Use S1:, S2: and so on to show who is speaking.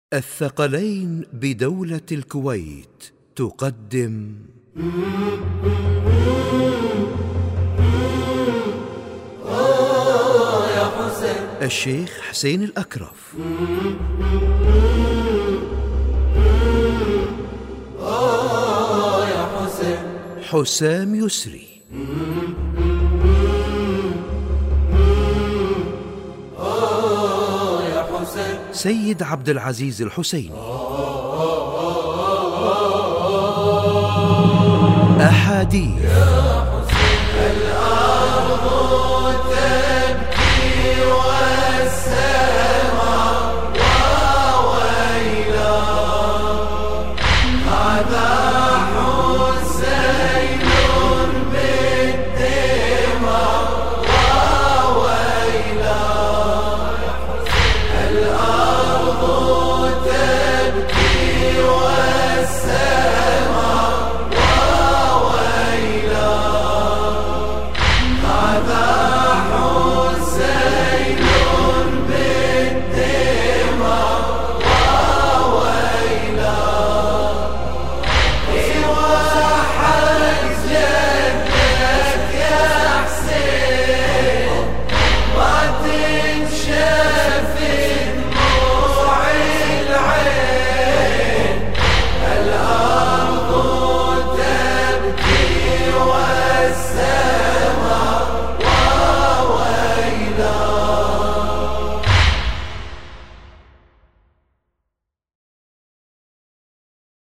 S1: الثقلين بدولة الكويت تقدم
S2: يا حسين
S1: الشيخ حسين الأكرف.
S2: يا حسين
S1: حسام يسري.
S2: يا حسين
S1: سيد عبد العزيز الحسيني. أحاديث